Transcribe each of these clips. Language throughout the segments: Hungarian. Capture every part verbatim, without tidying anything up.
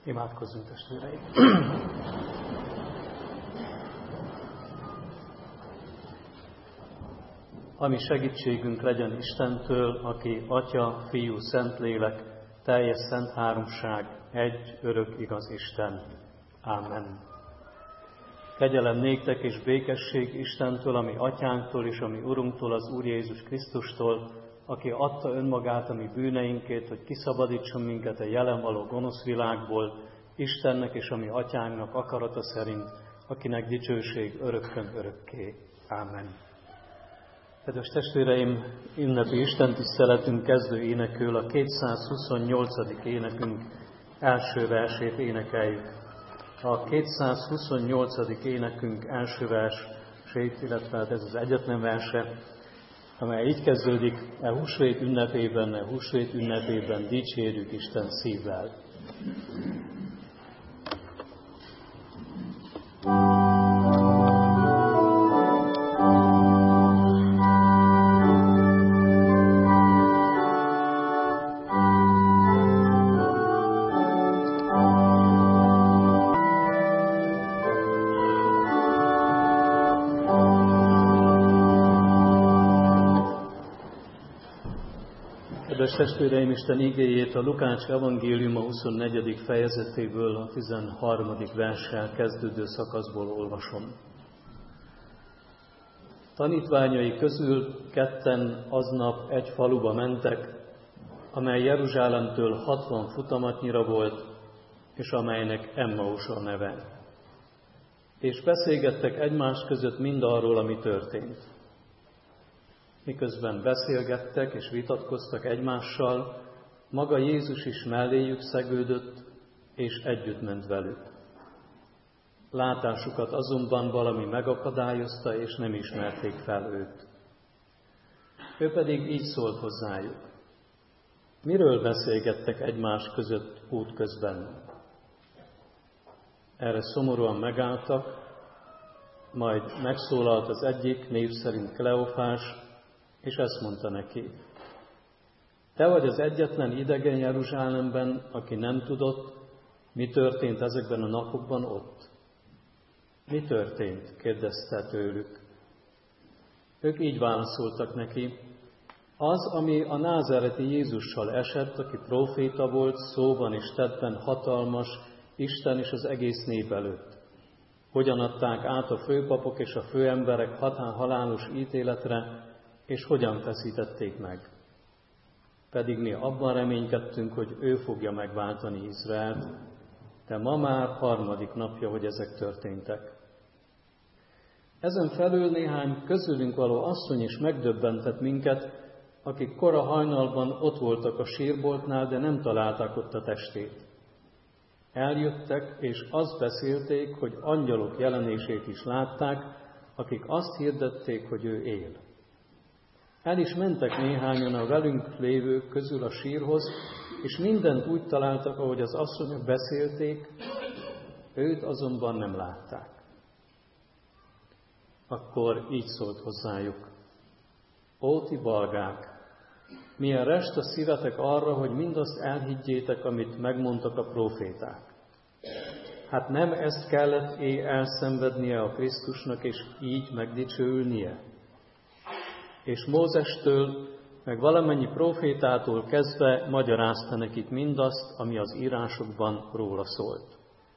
Imádkozzunk, testvéreim! Ami segítségünk legyen Istentől, aki Atya, Fiú, Szentlélek, teljes szent háromság, egy örök igaz Isten. Ámen. Kegyelem néktek és békesség Istentől, ami Atyánktól és ami Urunktól, az Úr Jézus Krisztustól, aki adta önmagát a mi bűneinkért, hogy kiszabadítson minket a jelen való gonosz világból, Istennek és a mi Atyánknak akarata szerint, akinek dicsőség örökkön örökké. Ámen. Kedves testvéreim, ünnepi istentiszteletünk kezdő énekül a kétszázhuszonnyolcadik énekünk első versét énekeljük. A kétszázhuszonnyolcadik énekünk első versét, illetve ez az egyetlen verse, amely így kezdődik: e húsvét ünnepében, e húsvét ünnepében dicsérjük Isten szívvel. Kedves testvéreim, Isten igéjét a Lukács evangéliuma huszonnegyedik fejezetéből, a tizenharmadik verssel kezdődő szakaszból olvasom. Tanítványai közül ketten aznap egy faluba mentek, amely Jeruzsálemtől hatvan futamatnyira volt, és amelynek Emmaus a neve. És beszélgettek egymás között mindarról, ami történt. Miközben beszélgettek és vitatkoztak egymással, maga Jézus is melléjük szegődött, és együtt ment velük. Látásukat azonban valami megakadályozta, és nem ismerték fel őt. Ő pedig így szólt hozzájuk: miről beszélgettek egymás között útközben? Erre szomorúan megálltak, majd megszólalt az egyik, név szerint Kleofás, és ezt mondta neki: te vagy az egyetlen idegen Jeruzsálemben, aki nem tudott, mi történt ezekben a napokban ott. Mi történt? kérdezte tőlük. Ők így válaszoltak neki: az, ami a názáreti Jézussal esett, aki próféta volt, szóban és tettben hatalmas, Isten és az egész nép előtt. Hogyan adták át a főpapok és a főemberek hatán halálos ítéletre, és hogyan feszítették meg. Pedig mi abban reménykedtünk, hogy ő fogja megváltani Izraelt, de ma már harmadik napja, hogy ezek történtek. Ezen felül néhány közülünk való asszony is megdöbbentett minket, akik kora hajnalban ott voltak a sírboltnál, de nem találták ott a testét. Eljöttek, és azt beszélték, hogy angyalok jelenését is látták, akik azt hirdették, hogy ő él. El is mentek néhányan a velünk lévők közül a sírhoz, és mindent úgy találtak, ahogy az asszonyok beszélték, őt azonban nem látták. Akkor így szólt hozzájuk: ó, ti balgák, milyen rest a szívetek arra, hogy mindazt elhiggyétek, amit megmondtak a próféták. Hát nem ezt kellett é elszenvednie a Krisztusnak, és így megdicsőülnie? És Mózestől, meg valamennyi prófétától kezdve magyarázta nekik mindazt, ami az írásokban róla szólt.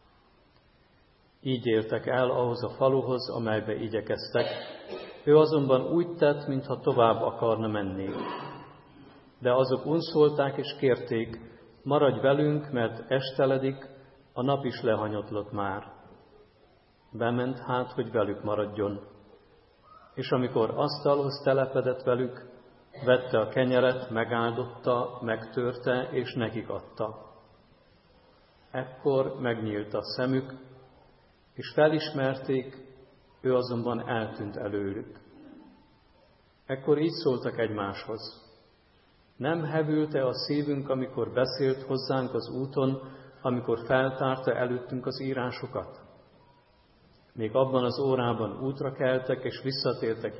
Így értek el ahhoz a faluhoz, amelybe igyekeztek. Ő azonban úgy tett, mintha tovább akarna menni. De azok unszolták és kérték: maradj velünk, mert esteledik, a nap is lehanyatlott már. Bement hát, hogy velük maradjon. És amikor asztalhoz telepedett velük, vette a kenyeret, megáldotta, megtörte, és nekik adta. Ekkor megnyílt a szemük, és felismerték, ő azonban eltűnt előlük. Ekkor így szóltak egymáshoz: nem hevült-e a szívünk, amikor beszélt hozzánk az úton, amikor feltárta előttünk az írásokat? Még abban az órában útra keltek, és visszatértek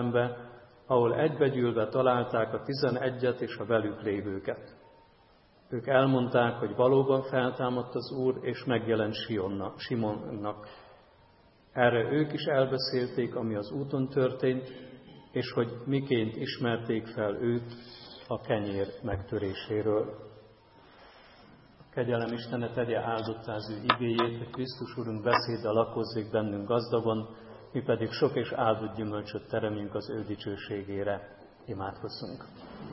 Jeruzsálembe, ahol egybegyűlve találták a tizenegyet és a velük lévőket. Ők elmondták, hogy valóban feltámadt az Úr, és megjelent Simonnak. Erre ők is elbeszélték, ami az úton történt, és hogy miként ismerték fel őt a kenyér megtöréséről. A kegyelem Istene tegye áldottá az ő igéjét, hogy Krisztus Urunk beszéde lakozzék bennünk gazdagon, mi pedig sok és áldott gyümölcsöt teremjünk az ő dicsőségére. Imádkozzunk!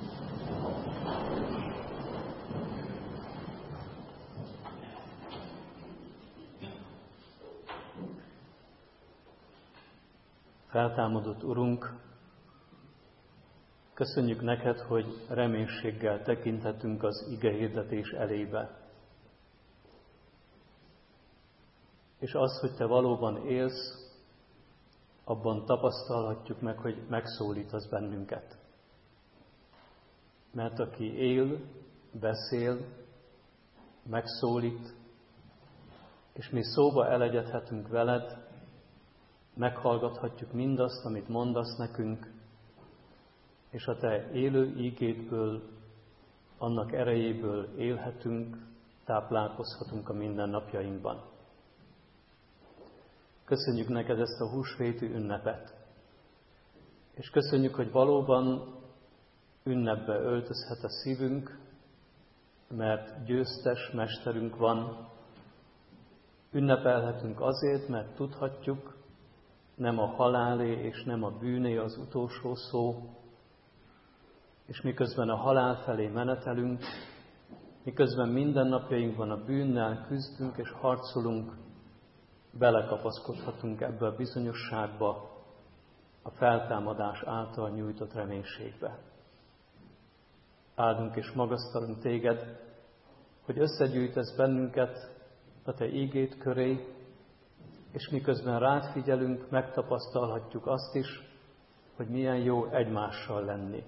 Feltámadott Urunk, köszönjük neked, hogy reménységgel tekinthetünk az ige hirdetés elébe. És az, hogy te valóban élsz, abban tapasztalhatjuk meg, hogy megszólítasz bennünket. Mert aki él, beszél, megszólít, és mi szóba elegyedhetünk veled, meghallgathatjuk mindazt, amit mondasz nekünk, és a te élő ígédből, annak erejéből élhetünk, táplálkozhatunk a mindennapjainkban. Köszönjük neked ezt a húsvéti ünnepet, és köszönjük, hogy valóban ünnepbe öltözhet a szívünk, mert győztes mesterünk van. Ünnepelhetünk azért, mert tudhatjuk, nem a halálé és nem a bűné az utolsó szó, és miközben a halál felé menetelünk, miközben mindennapjainkban a bűnnel küzdünk és harcolunk, belekapaszkodhatunk ebbe a bizonyosságba, a feltámadás által nyújtott reménységbe. Áldunk és magasztalunk téged, hogy összegyűjtesz bennünket a te ígéd köré, és miközben rád figyelünk, megtapasztalhatjuk azt is, hogy milyen jó egymással lenni.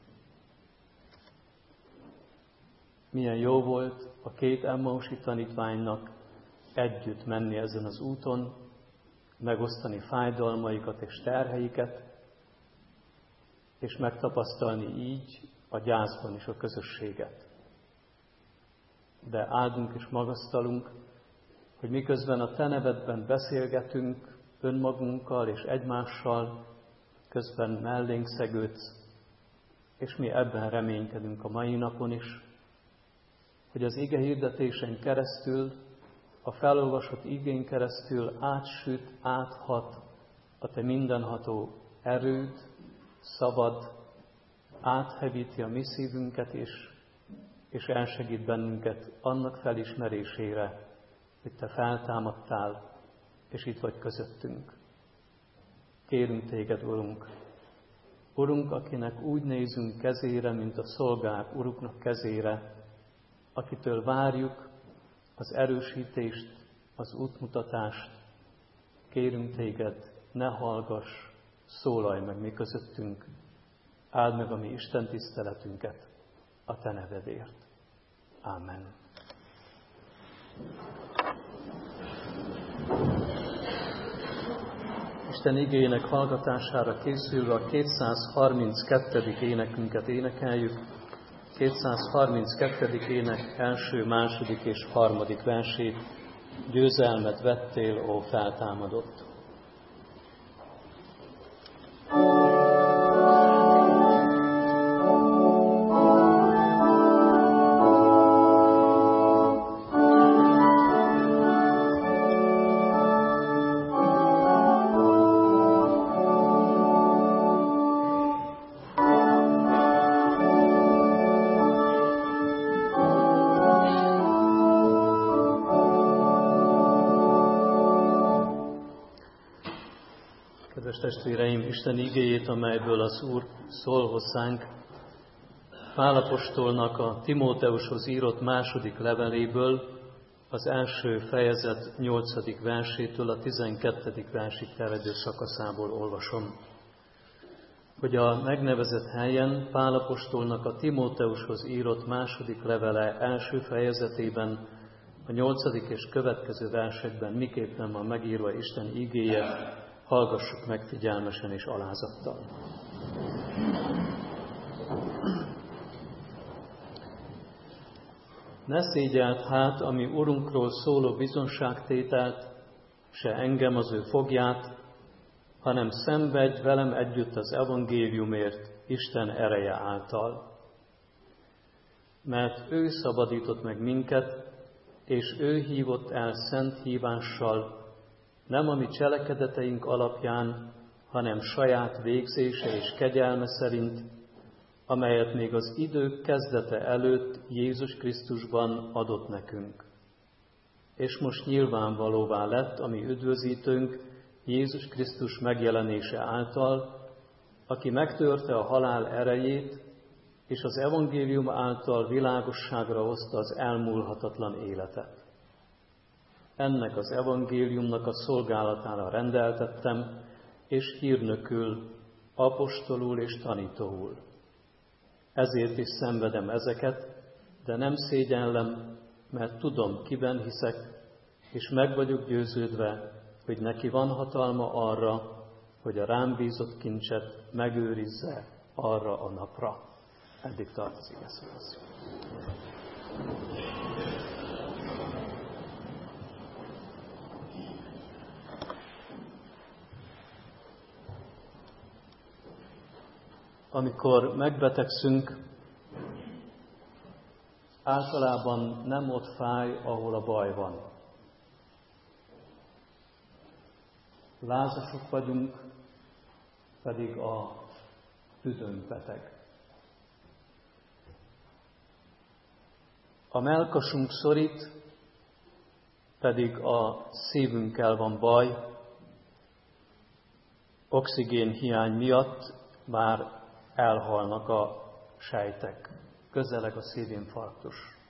Milyen jó volt a két Emmausi tanítványnak együtt menni ezen az úton, megosztani fájdalmaikat és terheiket, és megtapasztalni így a gyászban is a közösséget. De áldunk és magasztalunk, hogy miközben a te nevedben beszélgetünk önmagunkkal és egymással, közben mellénk szegődsz, és mi ebben reménykedünk a mai napon is, hogy az ige hirdetésen keresztül, a felolvasott igén keresztül átsüt, áthat a te mindenható erőd, szavad, áthevíti a mi szívünket is, és elsegít bennünket annak felismerésére, hogy te feltámadtál, és itt vagy közöttünk. Kérünk téged, Urunk, Urunk, akinek úgy nézünk kezére, mint a szolgák Uruknak kezére, akitől várjuk az erősítést, az útmutatást, kérünk téged, ne hallgass, szólalj meg mi közöttünk, áld meg a mi Isten tiszteletünket a te nevedért. Amen. Isten igéjének hallgatására készülve a kétszázharminckettő énekünket énekeljük. kétszázharminckettő ének első, második és harmadik versét. Győzelmet vettél, ó feltámadott! Testvéreim, Isten igéjét, amelyből az Úr szól hozzánk, Pál apostolnak a Timóteushoz írott második leveléből, az első fejezet nyolcadik versétől a tizenkettedik versig terjedő szakaszából olvasom. Hogy a megnevezett helyen Pál apostolnak a Timóteushoz írott második levele első fejezetében, a nyolcadik és következő versekben miképpen van megírva Isten igéje, hallgassuk meg figyelmesen és alázattal. Ne szégyeld hát a mi Urunkról szóló bizonságtételt, se engem az ő fogját, hanem szenvedj velem együtt az evangéliumért Isten ereje által. Mert ő szabadított meg minket, és ő hívott el szent hívással, nem a mi cselekedeteink alapján, hanem saját végzése és kegyelme szerint, amelyet még az idők kezdete előtt Jézus Krisztusban adott nekünk. És most nyilvánvalóvá lett a mi üdvözítőnk Jézus Krisztus megjelenése által, aki megtörte a halál erejét, és az evangélium által világosságra hozta az elmúlhatatlan életet. Ennek az evangéliumnak a szolgálatára rendeltettem, és hírnökül, apostolul és tanítóul. Ezért is szenvedem ezeket, de nem szégyellem, mert tudom, kiben hiszek, és meg vagyok győződve, hogy neki van hatalma arra, hogy a rám bízott kincset megőrizze arra a napra. Eddig tart az ige szakasz. Amikor megbetegszünk, általában nem ott fáj, ahol a baj van. Lázasok vagyunk, pedig a tüdőnk beteg. A mellkasunk szorít, pedig a szívünkkel van baj, oxigén hiány miatt már elhalnak a sejtek, közeleg a szívinfarktus.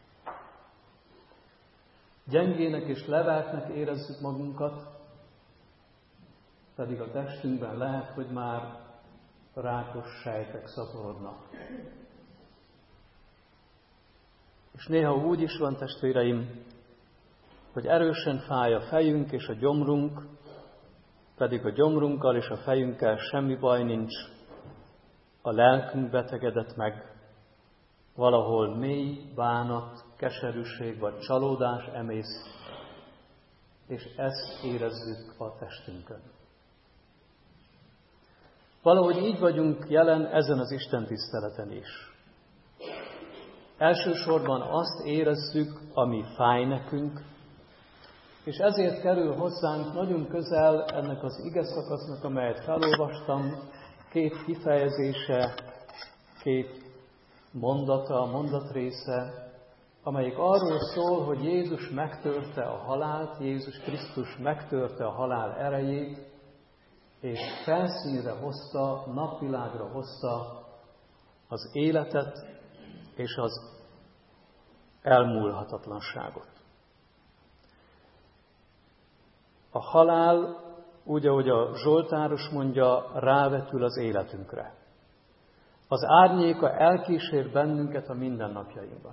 Gyengének és leveltnek érezzük magunkat, pedig a testünkben lehet, hogy már rákos sejtek szaporodnak. És néha úgy is van, testvéreim, hogy erősen fáj a fejünk és a gyomrunk, pedig a gyomrunkkal és a fejünkkel semmi baj nincs, a lelkünk betegedett meg, valahol mély bánat, keserűség vagy csalódás emész, és ezt érezzük a testünkön. Valahogy így vagyunk jelen ezen az Isten tiszteleten is. Elsősorban azt érezzük, ami fáj nekünk, és ezért kerül hozzánk nagyon közel ennek az ige szakasznak, amelyet felolvastam, két kifejezése, két mondata, mondatrésze, amelyik arról szól, hogy Jézus megtörte a halált, Jézus Krisztus megtörte a halál erejét, és felszínre hozta, napvilágra hozta az életet és az elmúlhatatlanságot. A halál, úgy ahogy a Zsoltáros mondja, rávetül az életünkre. Az árnyéka elkísér bennünket a mindennapjainkban.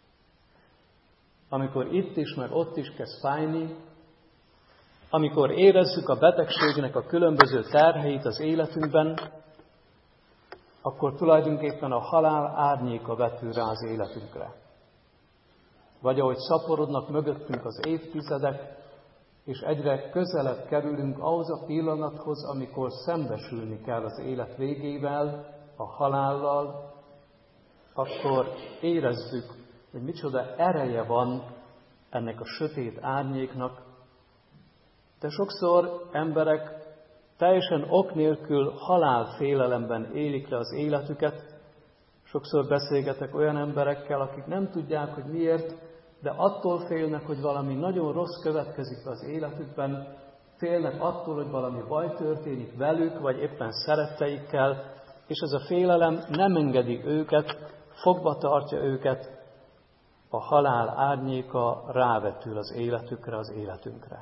Amikor itt is, meg ott is kezd fájni, amikor érezzük a betegségnek a különböző terheit az életünkben, akkor tulajdonképpen a halál árnyéka vetül rá az életünkre. Vagy ahogy szaporodnak mögöttünk az évtizedek, és egyre közelebb kerülünk ahhoz a pillanathoz, amikor szembesülni kell az élet végével, a halállal, akkor érezzük, hogy micsoda ereje van ennek a sötét árnyéknak. De sokszor emberek teljesen ok nélkül halálfélelemben élik le az életüket. Sokszor beszélgetek olyan emberekkel, akik nem tudják, hogy miért, de attól félnek, hogy valami nagyon rossz következik az életükben, félnek attól, hogy valami baj történik velük, vagy éppen szeretteikkel, és ez a félelem nem engedi őket, fogva tartja őket, a halál árnyéka rávetül az életükre, az életünkre.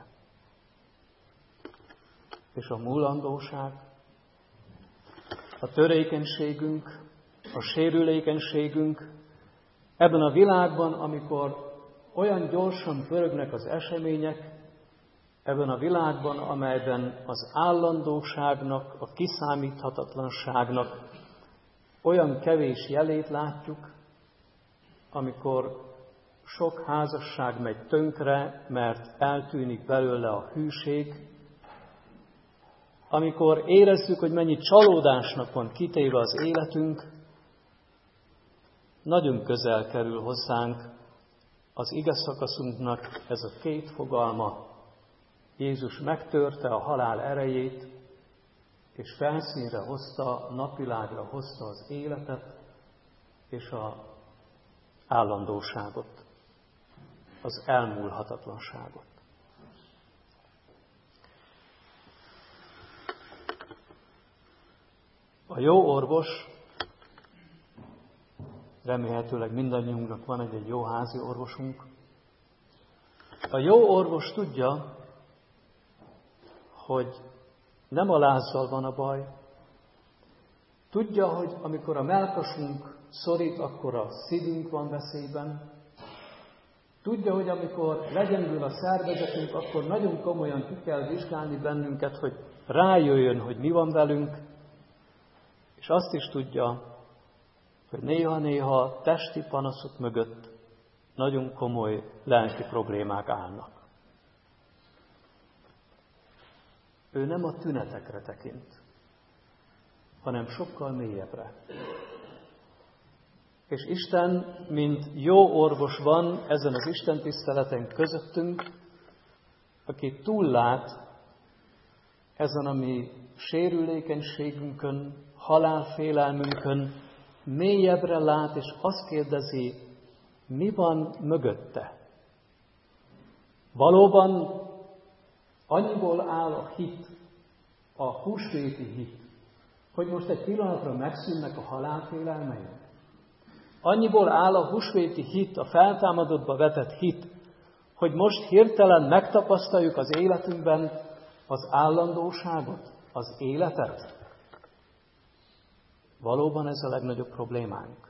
És a múlandóság, a törékenységünk, a sérülékenységünk ebben a világban, amikor olyan gyorsan pörögnek az események, ebben a világban, amelyben az állandóságnak, a kiszámíthatatlanságnak olyan kevés jelét látjuk, amikor sok házasság megy tönkre, mert eltűnik belőle a hűség, amikor érezzük, hogy mennyi csalódásnak van kitéve az életünk, nagyon közel kerül hozzánk az ige szakaszunknak ez a két fogalma. Jézus megtörte a halál erejét, és felszínre hozta, napvilágra hozta az életet és az állandóságot, az elmúlhatatlanságot. A jó orvos, remélhetőleg mindannyiunknak van egy, egy jó házi orvosunk, a jó orvos tudja, hogy nem a lázzal van a baj. Tudja, hogy amikor a mellkasunk szorít, akkor a szívünk van veszélyben. Tudja, hogy amikor legyengül a szervezetünk, akkor nagyon komolyan ki kell vizsgálni bennünket, hogy rájöjjön, hogy mi van velünk. És azt is tudja, hogy néha-néha testi panaszok mögött nagyon komoly lelki problémák állnak. Ő nem a tünetekre tekint, hanem sokkal mélyebbre. És Isten, mint jó orvos van ezen az Isten tiszteleten közöttünk, aki túllát ezen a mi sérülékenységünkön, halálfélelmünkön, mélyebbre lát, és azt kérdezi, mi van mögötte? Valóban annyiból áll a hit, a húsvéti hit, hogy most egy pillanatra megszűnnek a halálfélelmeink. Annyiból áll a húsvéti hit, a feltámadottba vetett hit, hogy most hirtelen megtapasztaljuk az életünkben az állandóságot, az életet. Valóban ez a legnagyobb problémánk.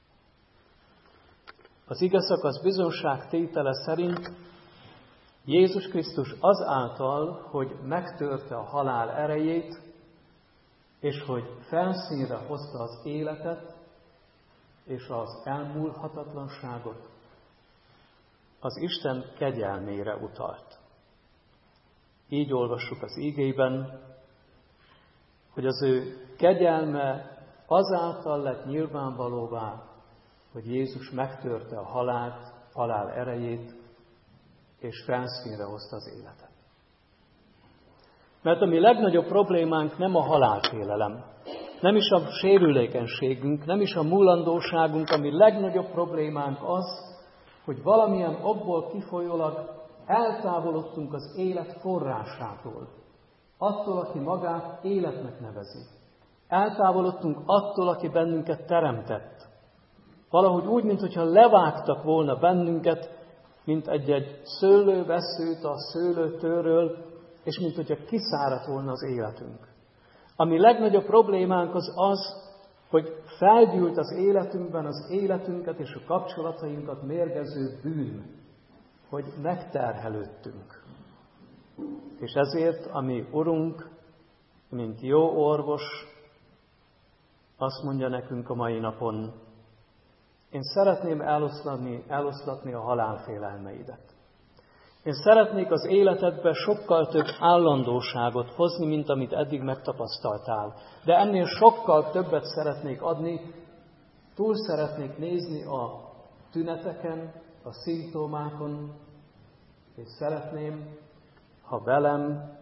Az ige szakasz bizonságtétele szerint Jézus Krisztus azáltal, hogy megtörte a halál erejét, és hogy felszínre hozta az életet és az elmúlhatatlanságot, az Isten kegyelmére utalt. Így olvassuk az ígében, hogy az ő kegyelme azáltal lett nyilvánvalóvá, hogy Jézus megtörte a halált, halál erejét, és felszínre hozta az életet. Mert a mi legnagyobb problémánk nem a halálfélelem, nem is a sérülékenységünk, nem is a múlandóságunk, a mi legnagyobb problémánk az, hogy valamilyen okból kifolyólag eltávolodtunk az élet forrásától, attól, aki magát életnek nevezi. Eltávolodtunk attól, aki bennünket teremtett. Valahogy úgy, mintha levágtak volna bennünket, mint egy-egy szőlővesszőt a szőlőtőről, és mint hogyha kiszáradt volna az életünk. Ami legnagyobb problémánk az az, hogy felgyűlt az életünkben az életünket és a kapcsolatainkat mérgező bűn, hogy megterhelődtünk. És ezért a mi Urunk, mint jó orvos, azt mondja nekünk a mai napon, én szeretném eloszlatni, eloszlatni a halálfélelmeidet. Én szeretnék az életedbe sokkal több állandóságot hozni, mint amit eddig megtapasztaltál. De ennél sokkal többet szeretnék adni, túl szeretnék nézni a tüneteken, a szimptomákon, és szeretném, ha velem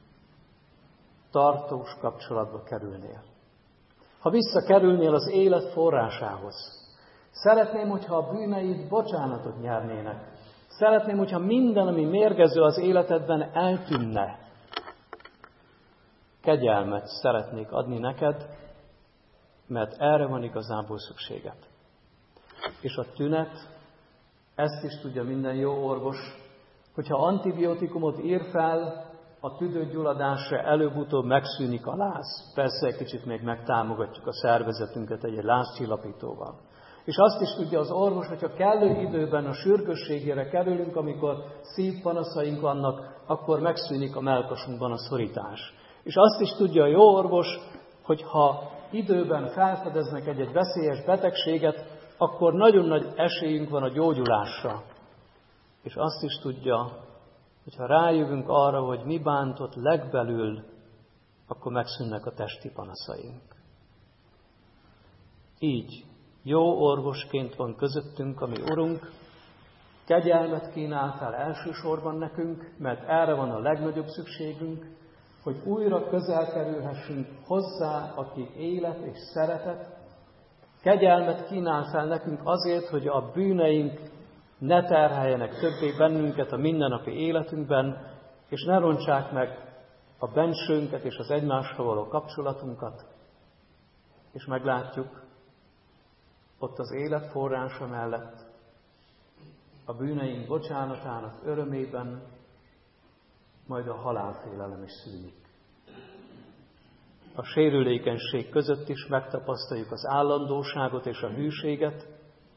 tartós kapcsolatba kerülnél. Ha visszakerülnél az élet forrásához. Szeretném, hogyha a bűneid bocsánatot nyernének. Szeretném, hogyha minden, ami mérgező az életedben, eltűnne. Kegyelmet szeretnék adni neked, mert erre van igazából szükséged. És a tünet, ezt is tudja minden jó orvos, hogyha antibiotikumot ír fel, a tüdőgyulladásra előbb-utóbb megszűnik a láz. Persze egy kicsit még megtámogatjuk a szervezetünket egy lázcsillapítóval. És azt is tudja az orvos, hogyha kellő időben a sürgősségére kerülünk, amikor szívpanaszaink vannak, akkor megszűnik a mellkasunkban a szorítás. És azt is tudja a jó orvos, hogy ha időben felfedeznek egy-egy veszélyes betegséget, akkor nagyon nagy esélyünk van a gyógyulásra. És azt is tudja, hogyha rájövünk arra, hogy mi bántott legbelül, akkor megszűnnek a testi panaszaink. Így jó orvosként van közöttünk a mi Urunk, kegyelmet kínáltál elsősorban nekünk, mert erre van a legnagyobb szükségünk, hogy újra közel kerülhessünk hozzá, aki élet és szeretet. Kegyelmet kínáltál nekünk azért, hogy a bűneink ne terheljenek többé bennünket a mindennapi életünkben, és ne rontsák meg a bensőnket és az egymással való kapcsolatunkat. És meglátjuk, ott az élet forrása mellett, a bűneink bocsánatának örömében, majd a halálfélelem is szűnik. A sérülékenység között is megtapasztaljuk az állandóságot és a hűséget,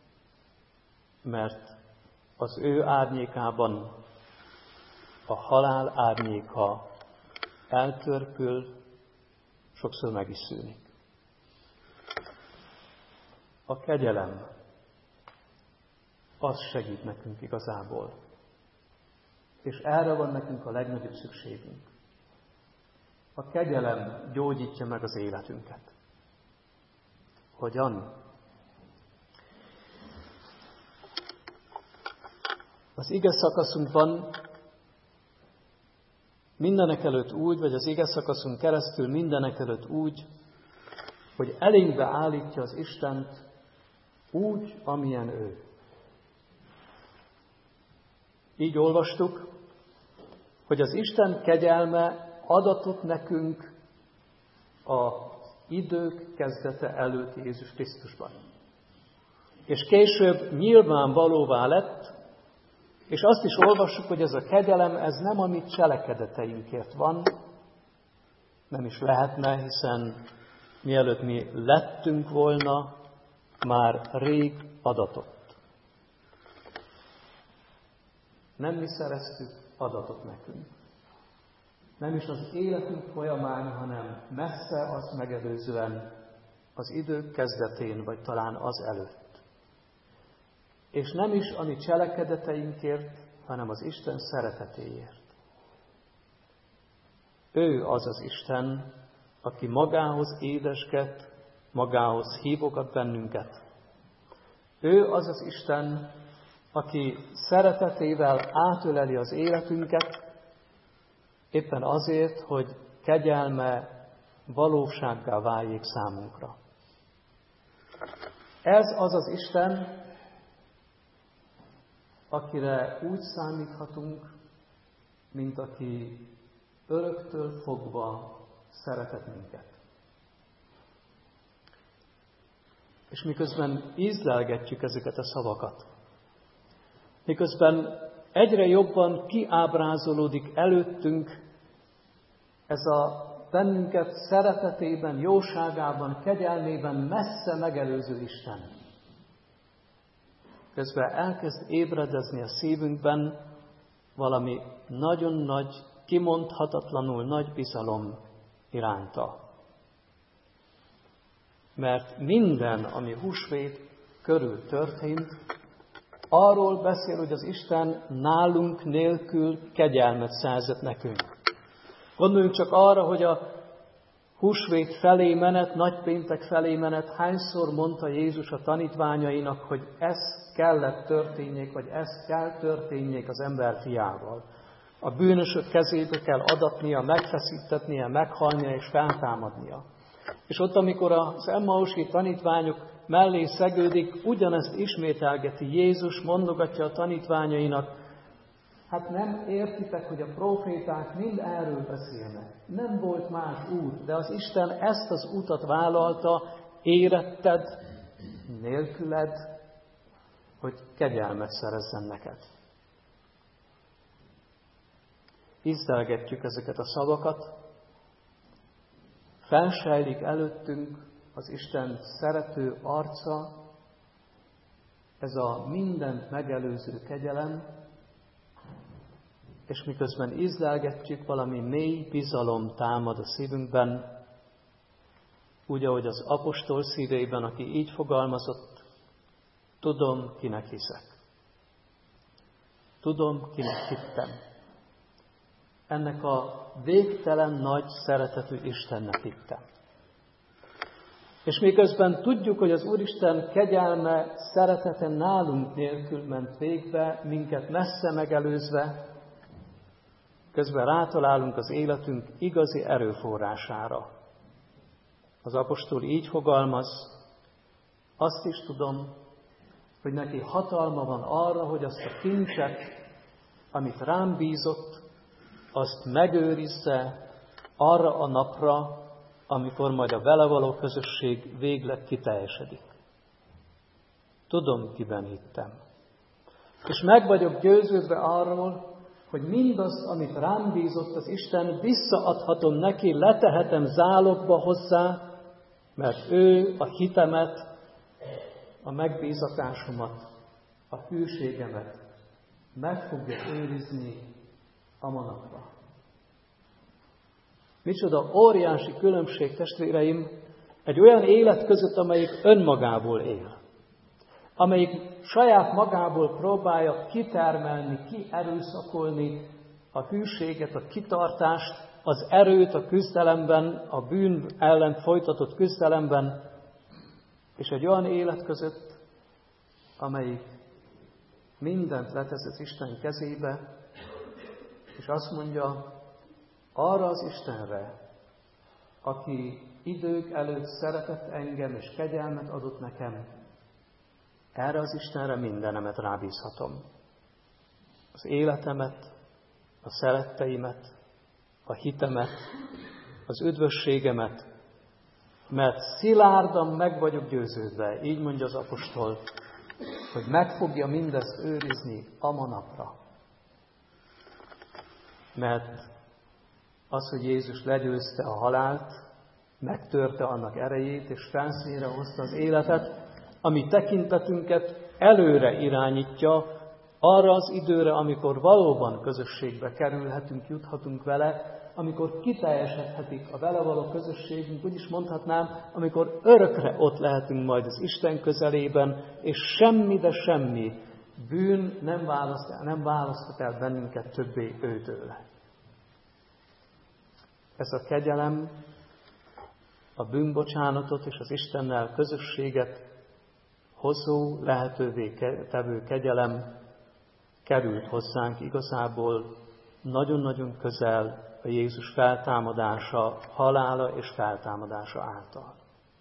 mert az ő árnyékában a halál árnyéka eltörpül, sokszor meg is szűnik. A kegyelem az segít nekünk igazából. És erre van nekünk a legnagyobb szükségünk. A kegyelem gyógyítja meg az életünket. Hogyan? Az ige szakaszunkban mindenek előtt úgy, vagy az ige szakaszunk keresztül mindenek előtt úgy, hogy elénkbe állítja az Istent úgy, amilyen ő. Így olvastuk, hogy az Isten kegyelme adatott nekünk az idők kezdete előtt Jézus Krisztusban. És később nyilvánvalóvá lett, és azt is olvassuk, hogy ez a kegyelem, ez nem a mi cselekedeteinkért van, nem is lehetne, hiszen mielőtt mi lettünk volna, már rég adatott. Nem mi szereztük, adatot nekünk. Nem is az életünk folyamán, hanem messze azt megelőzően az idők kezdetén, vagy talán az előtt. És nem is a mi cselekedeteinkért, hanem az Isten szeretetéért. Ő az az Isten, aki magához édesget, magához hívogat bennünket. Ő az az Isten, aki szeretetével átöleli az életünket, éppen azért, hogy kegyelme valósággá váljék számunkra. Ez az az Isten, akire úgy számíthatunk, mint aki öröktől fogva szeretett minket. És miközben ízlelgetjük ezeket a szavakat, miközben egyre jobban kiábrázolódik előttünk ez a bennünket szeretetében, jóságában, kegyelmében messze megelőző Isten. Közben elkezd ébredezni a szívünkben valami nagyon nagy, kimondhatatlanul nagy bizalom iránta. Mert minden, ami húsvét körül történt, arról beszél, hogy az Isten nálunk nélkül kegyelmet szerzett nekünk. Gondoljunk csak arra, hogy a húsvét felé menet, nagypéntek felé menet, hányszor mondta Jézus a tanítványainak, hogy ez kellett történjék, vagy ez kell történjék az ember fiával. A bűnösök kezébe kell adatnia, megfeszítetnie, meghalnia és feltámadnia. És ott, amikor az emmausi tanítványok mellé szegődik, ugyanezt ismételgeti Jézus, mondogatja a tanítványainak, hát nem értitek, hogy a proféták mind erről beszélnek. Nem volt más út, de az Isten ezt az utat vállalta, éretted, nélküled, hogy kegyelmet szerezzen neked. Ízlelgetjük ezeket a szavakat, felsejlik előttünk az Isten szerető arca, ez a mindent megelőző kegyelem, és miközben ízlelgetjük, valami mély bizalom támad a szívünkben, úgy, ahogy az apostol szívében, aki így fogalmazott, tudom, kinek hiszek. Tudom, kinek hittem. Ennek a végtelen nagy szeretetű Istennek hittem. És miközben tudjuk, hogy az Úristen kegyelme, szeretete nálunk nélkül ment végbe, minket messze megelőzve, közben rátalálunk az életünk igazi erőforrására. Az apostol így fogalmaz, azt is tudom, hogy neki hatalma van arra, hogy azt a kincset, amit rám bízott, azt megőrizze arra a napra, amikor majd a vele való közösség végleg kiteljesedik. Tudom, kiben hittem. És meg vagyok győződve arról, hogy mindazt, amit rám bízott az Isten, visszaadhatom neki, letehetem zálogba hozzá, mert ő a hitemet, a megbízatásomat, a hűségemet meg fogja őrizni a manapra. Micsoda óriási különbség, testvéreim, egy olyan élet között, amelyik önmagából él. Amelyik saját magából próbálja kitermelni, kierőszakolni a hűséget, a kitartást, az erőt a küzdelemben, a bűn ellen folytatott küzdelemben, és egy olyan élet között, amelyik mindent letesz az Isten kezébe, és azt mondja, arra az Istenre, aki idők előtt szeretett engem, és kegyelmet adott nekem, erre az Istenre mindenemet rábízhatom. Az életemet, a szeretteimet, a hitemet, az üdvösségemet, mert szilárdan meg vagyok győződve, így mondja az apostol, hogy meg fogja mindezt őrizni a manapra. Mert az, hogy Jézus legyőzte a halált, megtörte annak erejét, és felszínre hozta az életet, ami tekintetünket előre irányítja, arra az időre, amikor valóban közösségbe kerülhetünk, juthatunk vele, amikor kiteljesedhetik a vele való közösségünk, úgy is mondhatnám, amikor örökre ott lehetünk majd az Isten közelében, és semmi, de semmi bűn nem, választ, nem választhat el bennünket többé őtőle. Ez a kegyelem, a bűnbocsánatot és az Istennel közösséget hozó, lehetővé tevő kegyelem került hozzánk igazából nagyon-nagyon közel a Jézus feltámadása, halála és feltámadása által.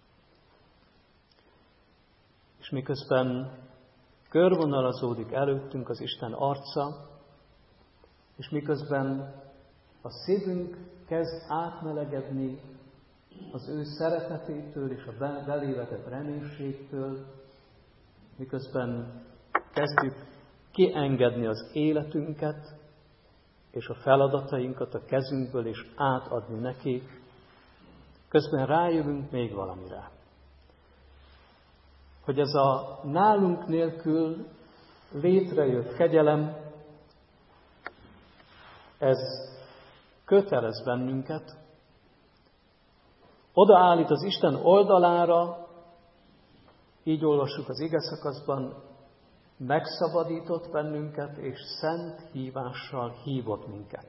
És miközben körvonalazódik előttünk az Isten arca, és miközben a szívünk kezd átmelegedni az ő szeretetétől és a belévetett reménységtől, miközben kezdjük kiengedni az életünket és a feladatainkat a kezünkből és átadni neki, közben rájövünk még valamire. Hogy ez a nálunk nélkül létrejött kegyelem, ez kötelez bennünket, odaállít az Isten oldalára, így olvassuk az igeszakaszban, megszabadított bennünket, és szent hívással hívott minket.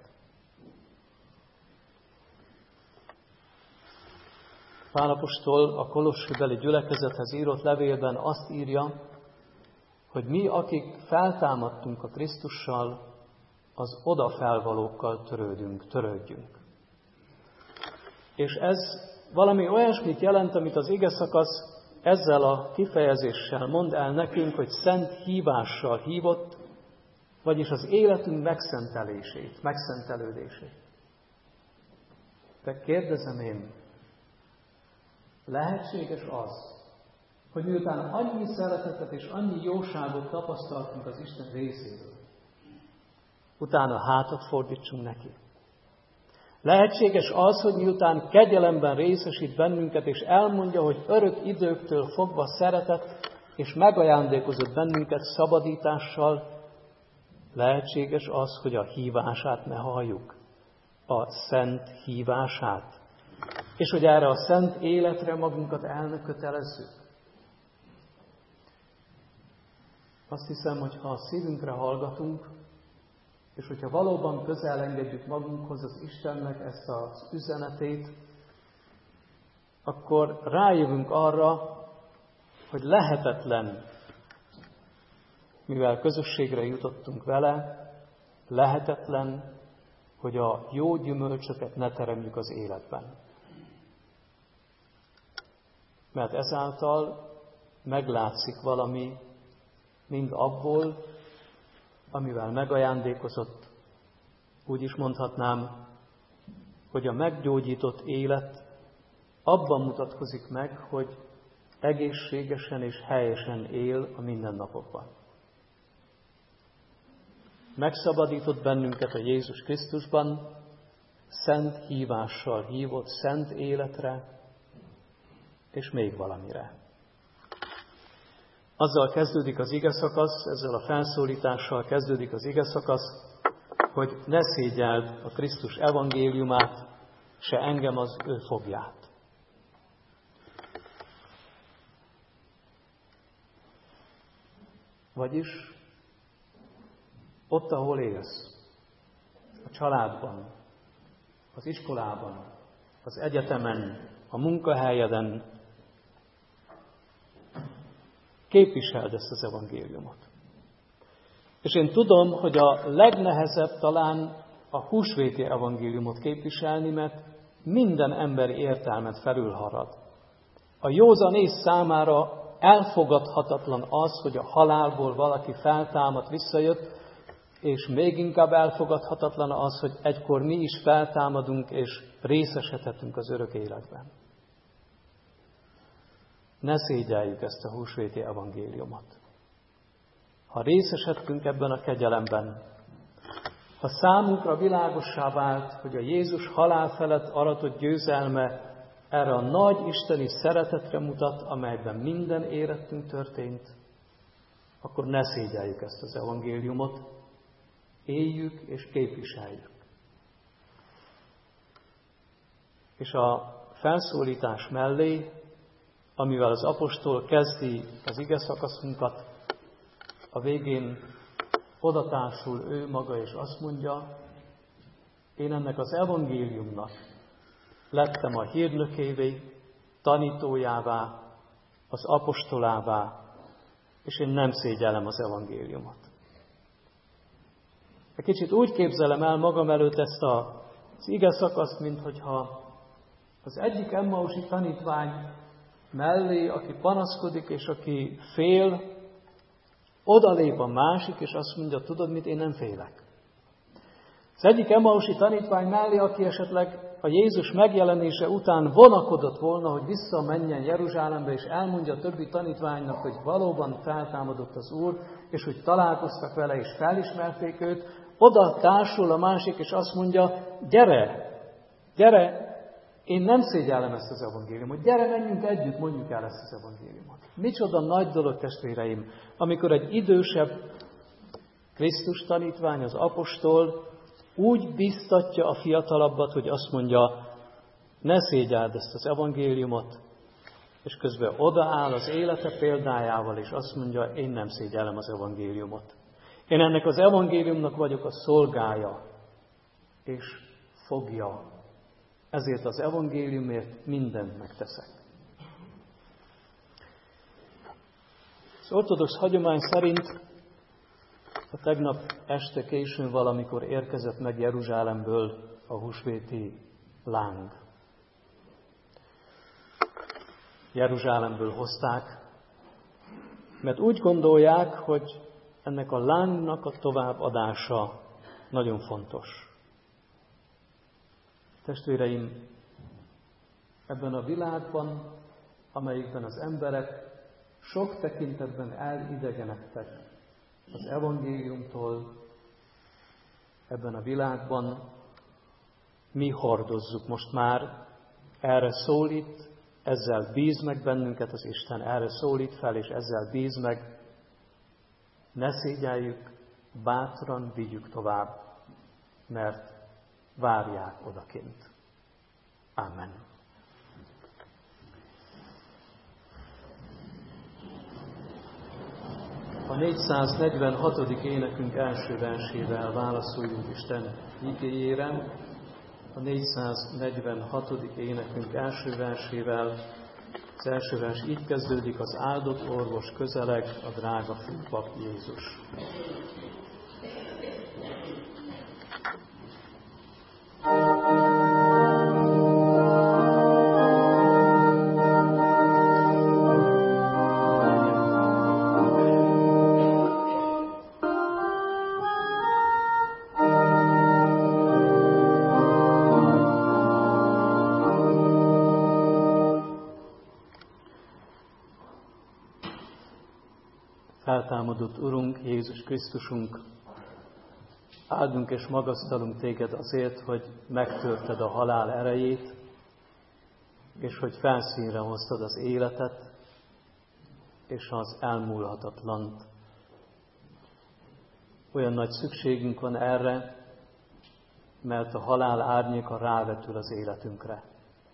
Pál apostol a kolossébeli gyülekezethez írott levélben azt írja, hogy mi, akik feltámadtunk a Krisztussal, az odafelvalókkal törődünk, törődjünk. És ez valami olyasmit jelent, amit az igeszakasz ezzel a kifejezéssel mond el nekünk, hogy szent hívással hívott, vagyis az életünk megszentelését, megszentelődését. De kérdezem én, lehetséges az, hogy miután annyi szeretetet és annyi jóságot tapasztaltunk az Isten részéről, utána hátat fordítsunk neki? Lehetséges az, hogy miután kegyelemben részesít bennünket, és elmondja, hogy örök időktől fogva szeretett, és megajándékozott bennünket szabadítással, lehetséges az, hogy a hívását ne halljuk, a szent hívását, és hogy erre a szent életre magunkat el ne kötelezzük. Azt hiszem, hogy ha a szívünkre hallgatunk, és hogyha valóban közel engedjük magunkhoz az Istennek ezt az üzenetét, akkor rájövünk arra, hogy lehetetlen, mivel közösségre jutottunk vele, lehetetlen, hogy a jó gyümölcsöket ne teremjük az életben. Mert ezáltal meglátszik valami mind abból, amivel megajándékozott. Úgy is mondhatnám, hogy a meggyógyított élet abban mutatkozik meg, hogy egészségesen és helyesen él a mindennapokban. Megszabadított bennünket a Jézus Krisztusban, szent hívással hívott szent életre, és még valamire. Azzal kezdődik az igeszakasz, ezzel a felszólítással kezdődik az igeszakasz, hogy ne szégyeld a Krisztus evangéliumát, se engem az ő fogját. Vagyis ott, ahol élsz, a családban, az iskolában, az egyetemen, a munkahelyeden, képviseld ezt az evangéliumot. És én tudom, hogy a legnehezebb talán a húsvéti evangéliumot képviselni, mert minden emberi értelmet felülharad. A józan ész számára elfogadhatatlan az, hogy a halálból valaki feltámadt, visszajött, és még inkább elfogadhatatlan az, hogy egykor mi is feltámadunk, és részesedhetünk az örök életben. Ne szégyeljük ezt a húsvéti evangéliumot. Ha részesedtünk ebben a kegyelemben, ha számunkra világossá vált, hogy a Jézus halál felett aratott győzelme erre a nagy isteni szeretetre mutat, amelyben minden érettünk történt, akkor ne szégyeljük ezt az evangéliumot, éljük és képviseljük. És a felszólítás mellé, amivel az apostol kezdi az igeszakaszunkat, a végén odatársul ő maga, és azt mondja, én ennek az evangéliumnak lettem a hírnökévé, tanítójává, az apostolává, és én nem szégyellem az evangéliumot. Egy kicsit úgy képzelem el magam előtt ezt az igeszakaszt, minthogyha az egyik emmausi tanítvány mellé, aki panaszkodik, és aki fél, odalép a másik, és azt mondja, tudod mit, én nem félek. Az egyik emmausi tanítvány mellé, aki esetleg a Jézus megjelenése után vonakodott volna, hogy visszamenjen Jeruzsálembe, és elmondja a többi tanítványnak, hogy valóban feltámadott az Úr, és hogy találkoztak vele, és felismerték őt, oda társul a másik, és azt mondja, gyere, gyere, én nem szégyellem ezt az evangéliumot, gyere, menjünk együtt, mondjuk el ezt az evangéliumot. Micsoda nagy dolog, testvéreim, amikor egy idősebb Krisztus tanítvány, az apostol úgy biztatja a fiatalabbat, hogy azt mondja, ne szégyeld ezt az evangéliumot, és közben odaáll az élete példájával, és azt mondja, én nem szégyellem az evangéliumot. Én ennek az evangéliumnak vagyok a szolgája, és fogja. Ezért az evangéliumért mindent megteszek. Az ortodox hagyomány szerint a tegnap este későn valamikor érkezett meg Jeruzsálemből a húsvéti láng. Jeruzsálemből hozták, mert úgy gondolják, hogy ennek a lángnak a továbbadása nagyon fontos. Testvéreim, ebben a világban, amelyikben az emberek sok tekintetben elidegenedtek az evangéliumtól, ebben a világban mi hordozzuk most már, erre szólít, ezzel bíz meg bennünket az Isten, erre szólít fel, és ezzel bíz meg, ne szégyeljük, bátran vigyük tovább, mert várják odakint. Amen. A négyszáznegyvenhatodik énekünk első versével válaszoljunk Isten igéjére. A négyszáznegyvenhatodik énekünk első versével, az első vers így kezdődik: az áldott orvos közeleg, a drága főpap Jézus. Feltámadott Urunk, Jézus Krisztusunk, áldunk és magasztalunk Téged azért, hogy megtörted a halál erejét, és hogy felszínre hoztad az életet és az elmúlhatatlant. Olyan nagy szükségünk van erre, mert a halál árnyéka rávetül az életünkre.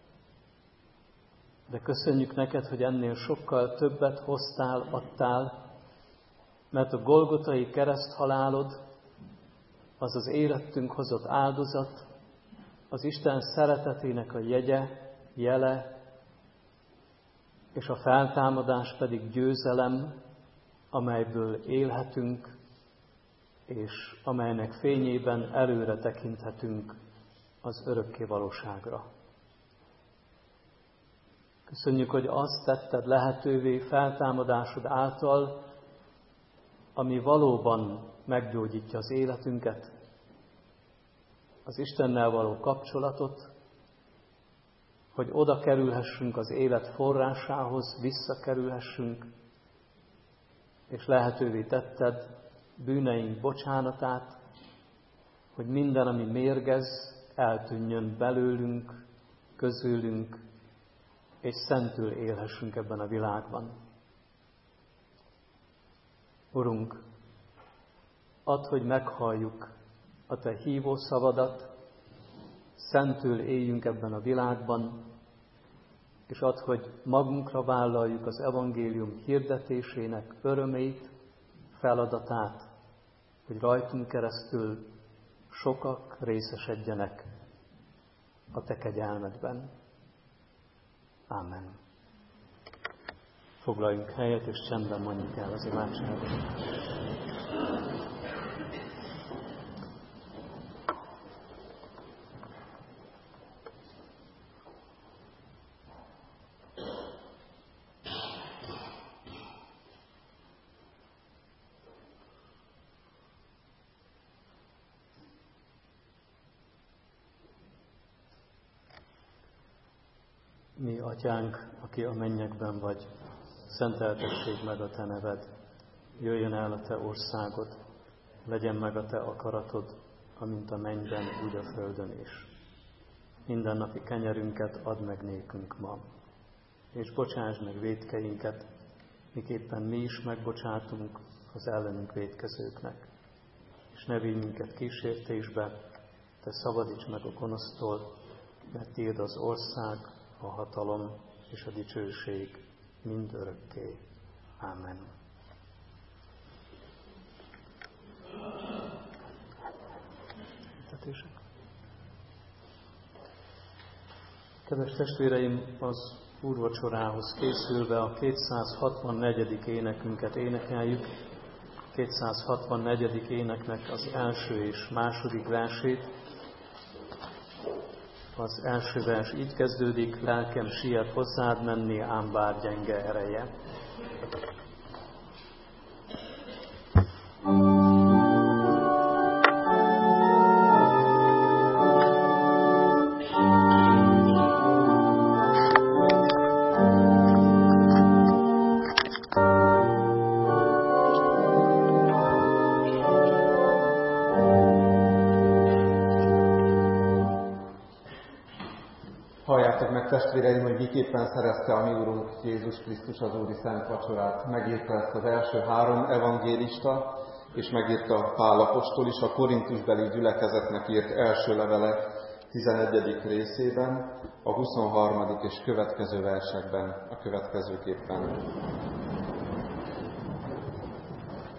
De köszönjük neked, hogy ennél sokkal többet hoztál, adtál, mert a golgotai kereszthalálod az az érettünk hozott áldozat, az Isten szeretetének a jegye, jele, és a feltámadás pedig győzelem, amelyből élhetünk, és amelynek fényében előre tekinthetünk az örökké valóságra. Köszönjük, hogy azt tetted lehetővé feltámadásod által, ami valóban meggyógyítja az életünket, az Istennel való kapcsolatot, hogy oda kerülhessünk az élet forrásához, visszakerülhessünk, és lehetővé tetted bűneink bocsánatát, hogy minden, ami mérgez, eltűnjön belőlünk, közülünk, és szentül élhessünk ebben a világban. Urunk, add, hogy meghalljuk a Te hívó szavadat, szentül éljünk ebben a világban, és add, hogy magunkra vállaljuk az evangélium hirdetésének örömét, feladatát, hogy rajtunk keresztül sokak részesedjenek a Te kegyelmedben. Ámen. Foglaljunk helyet, és csendben mondjuk el az imádságot. Mi, Atyánk, aki a mennyekben vagy, szenteltessék meg a Te neved, jöjjön el a Te országod, legyen meg a Te akaratod, amint a mennyben, úgy a földön is. Mindennapi kenyerünket add meg nékünk ma, és bocsásd meg vétkeinket, miképpen mi is megbocsátunk az ellenünk vétkezőknek. És ne vigy minket kísértésbe, Te szabadíts meg a gonosztól, mert Tiéd az ország, a hatalom és a dicsőség mind örökké. Ámen. Kedves testvéreim, az úrvacsorához készülve a kétszázhatvannegyedik énekünket énekeljük. kétszázhatvannegyedik éneknek az első és második versét. Az első vers így kezdődik: lelkem siet hozzád menni, ám bár gyenge ereje. Testvéreim, hogy miképpen szerezte a mi Úrunk Jézus Krisztus az Úri Szent Vacsorát. Megírta ezt az első három evangélista, és megírta Pál apostol is a korintusbeli gyülekezetnek írt első levele tizenegyedik részében, a huszonharmadik és következő versekben a következőképpen.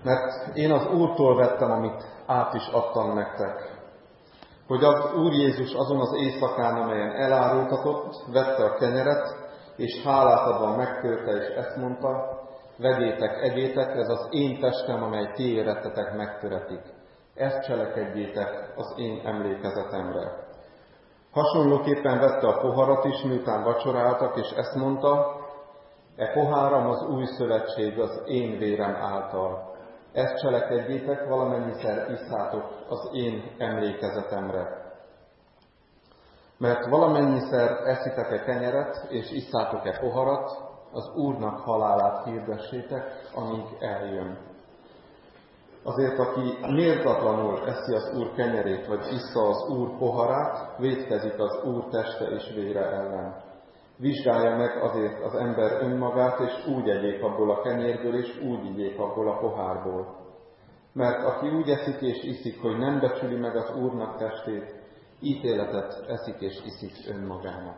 Mert én az Úrtól vettem, amit át is adtam nektek. Hogy az Úr Jézus azon az éjszakán, amelyen elárultatott, vette a kenyeret, és hálát adva megtörte, és ezt mondta, vegyétek, egyétek, ez az én testem, amely ti érettetek megtöretik. Ezt cselekedjétek az én emlékezetemre. Hasonlóképpen vette a poharat is, miután vacsoráltak, és ezt mondta, e poháram az új szövetség az én vérem által. Ezt cselekedjétek, valamennyiszer isszátok az én emlékezetemre. Mert valamennyiszer eszitek-e kenyeret, és isszátok-e poharat, az Úrnak halálát hirdessétek, amíg eljön. Azért, aki méltatlanul eszi az Úr kenyerét, vagy issza az Úr poharát, vétkezik az Úr teste és vére ellen. Vizsgálja meg azért az ember önmagát, és úgy egyék abból a kenyérből, és úgy igyék abból a pohárból. Mert aki úgy eszik és iszik, hogy nem becsüli meg az Úrnak testét, ítéletet eszik és iszik önmagának.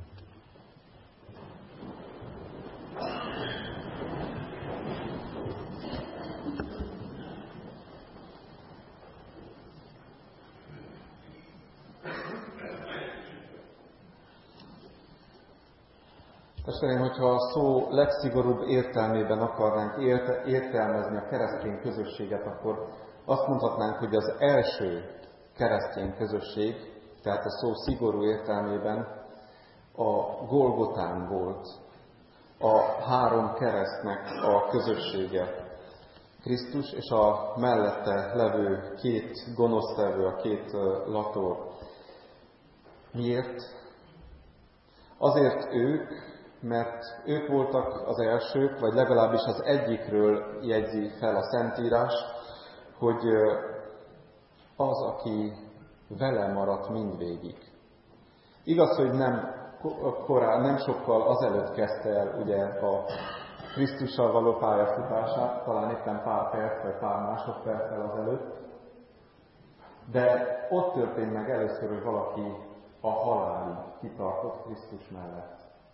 Testvéreim, hogyha a szó legszigorúbb értelmében akarnánk értelmezni a keresztény közösséget, akkor azt mondhatnánk, hogy az első keresztény közösség, tehát a szó szigorú értelmében a Golgotán volt, a három keresztnek a közössége. Krisztus és a mellette levő két gonosztevő, a két lator. Miért? Azért ők, mert ők voltak az elsők, vagy legalábbis az egyikről jegyzi fel a Szentírás, hogy az, aki vele maradt mindvégig. Igaz, hogy nem, korán, nem sokkal azelőtt kezdte el ugye a Krisztussal való pályafutását, talán éppen pár perc, vagy pár másodperccel azelőtt, de ott történt meg először, hogy valaki a halálig kitartott Krisztus mellett.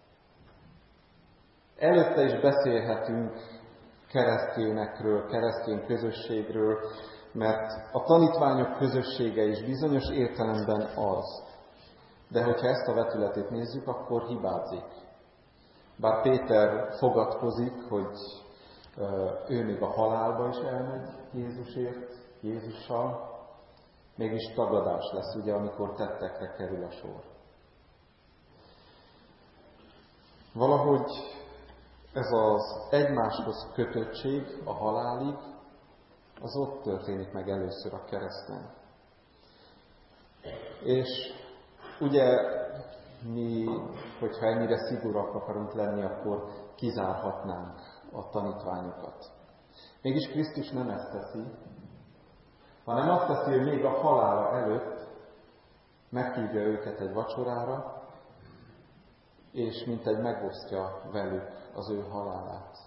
Előtte is beszélhetünk keresztényekről, keresztény közösségről, mert a tanítványok közössége is bizonyos értelemben az. De hogyha ezt a vetületét nézzük, akkor hibázik. Bár Péter fogadkozik, hogy ő még a halálba is elmegy Jézusért, Jézussal, mégis tagadás lesz, ugye, amikor tettekre kerül a sor. Valahogy ez az egymáshoz kötöttség a halálig, az ott történik meg először a kereszten. És ugye mi, hogyha ennyire szigorúak akarunk lenni, akkor kizárhatnánk a tanítványokat. Mégis Krisztus nem ezt teszi, hanem azt teszi, hogy még a halála előtt meghívja őket egy vacsorára, és mintegy megosztja velük az ő halálát.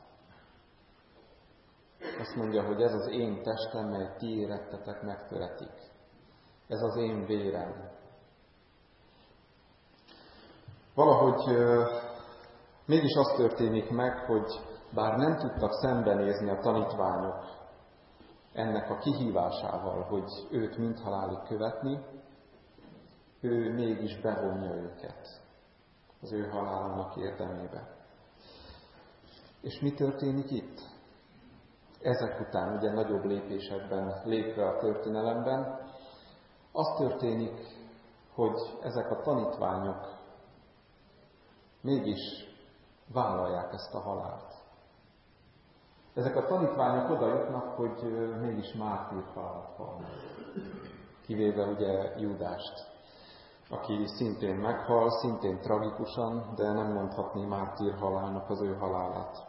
Azt mondja, hogy ez az én testem, mely ti érettetek, megtöretik. Ez az én vérem. Valahogy euh, mégis az történik meg, hogy bár nem tudtak szembenézni a tanítványok ennek a kihívásával, hogy őt mindhalálig követni, ő mégis bevonja őket az ő halálának érdemébe. És mi történik itt? Ezek után, ugye nagyobb lépésekben lépve a történelemben, az történik, hogy ezek a tanítványok mégis vállalják ezt a halált. Ezek a tanítványok oda jutnak, hogy mégis mártírhalált halnak. Kivéve ugye Júdást, aki szintén meghal, szintén tragikusan, de nem mondhatni mártírhalálnak az ő halálát.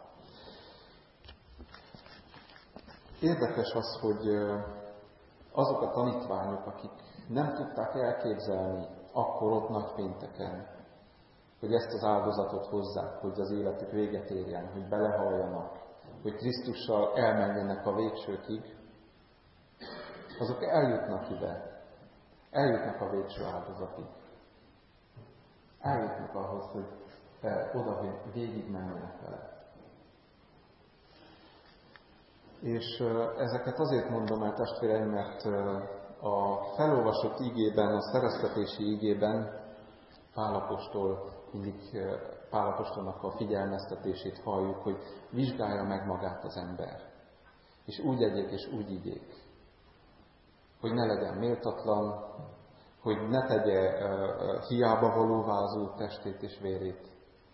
Érdekes az, hogy azok a tanítványok, akik nem tudták elképzelni akkor ott nagypénteken, hogy ezt az áldozatot hozzák, hogy az életük véget érjen, hogy belehalljanak, hogy Krisztussal elmenjenek a végsőkig, azok eljutnak ide, eljutnak a végső áldozatig. Eljutnak ahhoz, hogy oda végig menjenek vele. És ezeket azért mondom el, testvéreim, mert a felolvasott igében, a szereztetési igében Pál apostol, mindig Pál apostolnak a figyelmeztetését halljuk, hogy vizsgálja meg magát az ember. És úgy egyék, és úgy igyék. Hogy ne legyen méltatlan, hogy ne tegye hiába valóvá az Úr testét és vérét.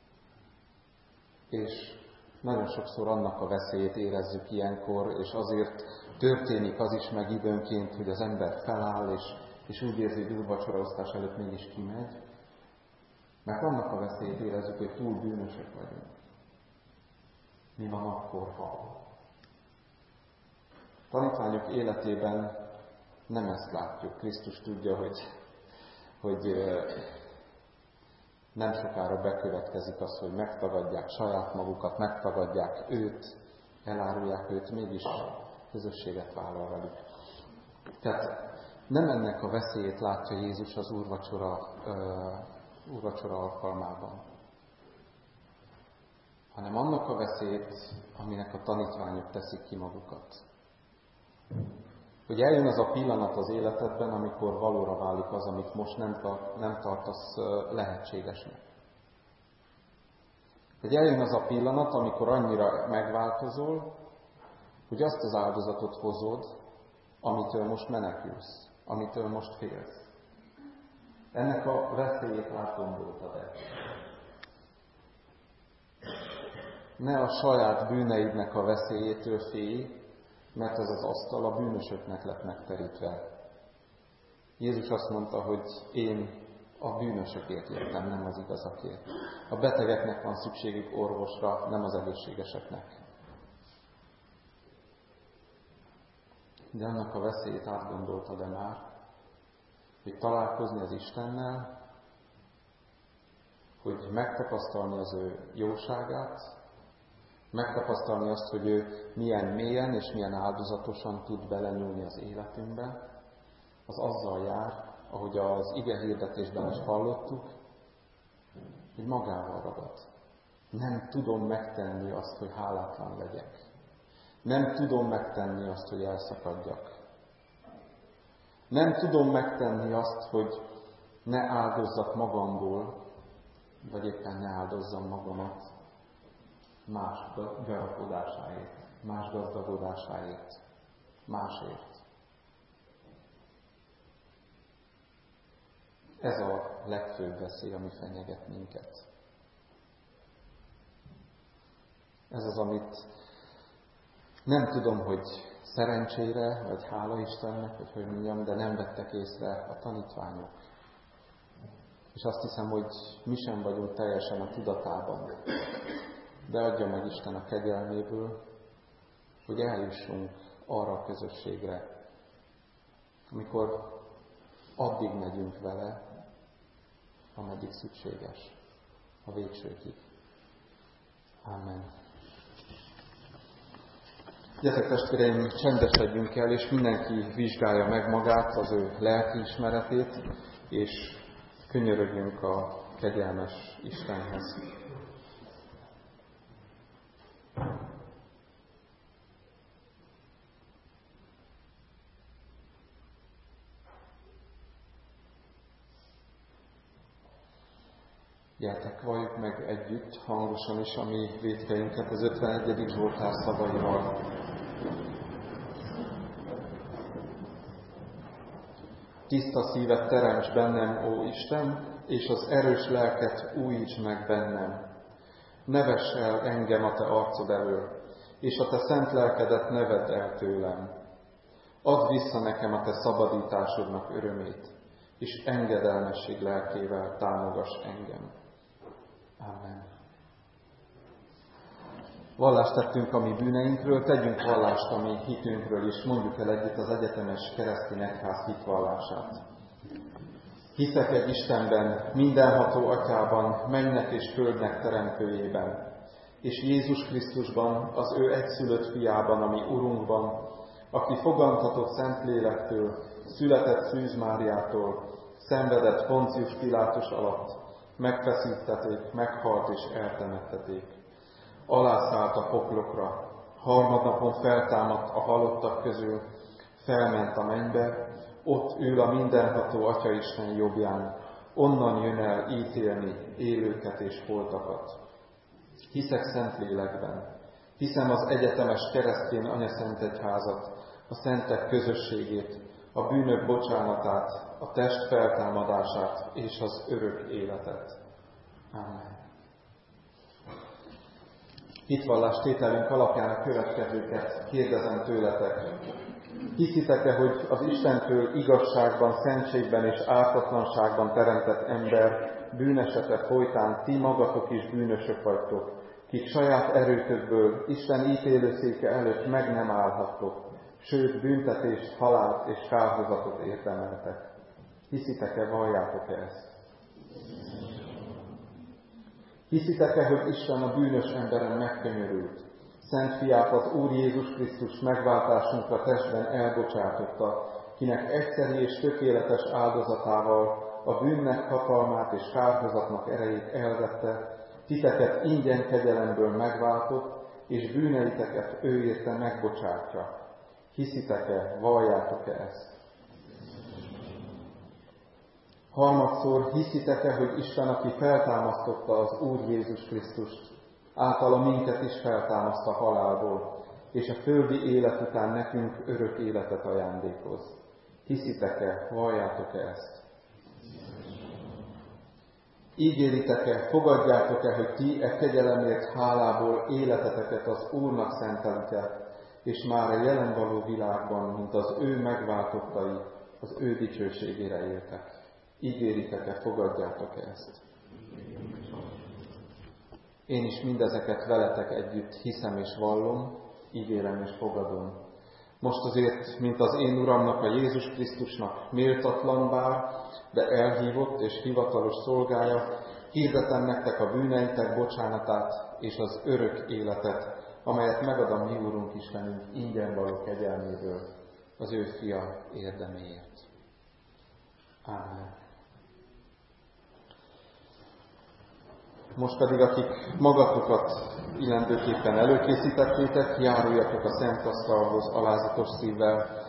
És nagyon sokszor annak a veszélyét érezzük ilyenkor, és azért történik az is meg időnként, hogy az ember feláll, és, és úgy érzi, hogy úrvacsoraosztás előtt mégis kimegy, mert annak a veszélyét érezzük, hogy túl bűnösök vagyunk. Mi van akkor, ha? Tanítványok életében nem ezt látjuk. Krisztus tudja, hogy, hogy nem sokára bekövetkezik az, hogy megtagadják saját magukat, megtagadják őt, elárulják őt, mégis közösséget vállal velük. Tehát nem ennek a veszélyét látja Jézus az úrvacsora, uh, úrvacsora alkalmában, hanem annak a veszélyét, aminek a tanítványok teszik ki magukat. Hogy eljön az a pillanat az életedben, amikor valóra válik az, amit most nem, tart, nem tartasz lehetségesnek. Hogy eljön az a pillanat, amikor annyira megváltozol, hogy azt az áldozatot hozod, amitől most menekülsz, amitől most félsz. Ennek a veszélyét átgondoltad el. Ne a saját bűneidnek a veszélyétől félj, mert ez az asztal a bűnösöknek lett megterítve. Jézus azt mondta, hogy én a bűnösökért jöttem, nem az igazakért. A betegeknek van szükségük orvosra, nem az egészségeseknek. De annak a veszélyét átgondoltad-e már, hogy találkozni az Istennel, hogy megtapasztalni az ő jóságát, megtapasztalni azt, hogy ő milyen mélyen és milyen áldozatosan tud belenyúlni az életünkbe, az azzal jár, ahogy az ige hirdetésben is hallottuk, hogy magával ragad. Nem tudom megtenni azt, hogy hálátlan legyek. Nem tudom megtenni azt, hogy elszakadjak. Nem tudom megtenni azt, hogy ne áldozzak magamból, vagy éppen ne áldozzam magamat más garapodásáért, más gazdagodásáért, másért. Ez a legfőbb veszély, ami fenyeget minket. Ez az, amit nem tudom, hogy szerencsére, vagy hála Istennek, vagy hogy mondjam, de nem vettek észre a tanítványok. És azt hiszem, hogy mi sem vagyunk teljesen a tudatában. De adja meg Isten a kegyelméből, hogy eljussunk arra a közösségre, amikor addig megyünk vele, ameddig szükséges, a végsőkig. Amen. Gyertek testvéreim, csendesedjünk el, és mindenki vizsgálja meg magát, az ő lelkiismeretét, és könyörögjünk a kegyelmes Istenhez. Gyertek, valljuk meg együtt, hangosan is a mi vétkeinket az ötvenegyedik Zsoltár szavaival. Tiszta szívet teremts bennem, ó Isten, és az erős lelket újíts meg bennem. Ne vess el engem a te arcod elől, és a te szent lelkedet ne vedd el tőlem. Add vissza nekem a te szabadításodnak örömét, és engedelmesség lelkével támogass engem. Amen. Vallást tettünk a mi bűneinkről, tegyünk vallást a mi hitünkről, és mondjuk el együtt az egyetemes keresztény egyház hitvallását. Hiszek egy Istenben, mindenható Atyában, mennek és földnek teremtőjében, és Jézus Krisztusban, az ő egyszülött fiában, ami Urunkban, aki fogantatott Szentlélektől, született Szűz Máriától, szenvedett Poncius Pilátus alatt, megfeszítették, meghalt és eltemetteték. Alászállt a poklokra, Harmadnapon feltámadt a halottak közül, felment a mennybe, ott ül a mindenható Atyaisten jobbján, onnan jön el ítélni élőket és holtakat. Hiszek Szentlélekben, hiszem az egyetemes keresztény anyaszentegyházat, a szentek közösségét, a bűnök bocsánatát, a test feltámadását és az örök életet. Amen. Hitvallástételünk alapján a következőket kérdezem tőletek. Hiszitek-e, hogy az Istentől igazságban, szentségben és ártatlanságban teremtett ember bűnesete folytán ti magatok is bűnösök vagytok, kik saját erőtökből Isten ítélőszéke előtt meg nem állhattok, sőt büntetést, halált és kárhozatot érdemeltek. Hiszitek-e, valljátok-e ezt? Hiszitek-e, hogy Isten a bűnös emberen megkönyörült? Szent fiát, az Úr Jézus Krisztus megváltásunkra testben elbocsátotta, kinek egyszeri és tökéletes áldozatával a bűnnek hatalmát és kárhozatnak erejét elvette, titeket ingyen kegyelemből megváltott, és bűneiteket ő érte megbocsátja. Hiszitek-e, valljátok-e ezt? Harmadszor, hiszitek-e, hogy Isten, aki feltámasztotta az Úr Jézus Krisztust, általa minket is feltámaszt a halálból, és a földi élet után nekünk örök életet ajándékoz. Hiszitek-e, valljátok-e ezt? Ígéritek-e, fogadjátok-e, hogy ti e kegyelemért hálából életeteket az Úrnak szentelitek, és már a jelen való világban, mint az ő megváltottai, az ő dicsőségére éltek? Ígéritek-e, fogadjátok-e ezt? Én is mindezeket veletek együtt hiszem és vallom, ígérem és fogadom. Most azért, mint az én Uramnak, a Jézus Krisztusnak méltatlan bár, de elhívott és hivatalos szolgája, hirdetem nektek a bűneitek bocsánatát és az örök életet, amelyet megad a mi Úrunk Istenünk ingyen való kegyelméből, az ő fia érdeméért. Ámen. Most pedig, akik magatokat illendőképpen előkészítettétek, járuljatok a szent asztalhoz alázatos szívvel,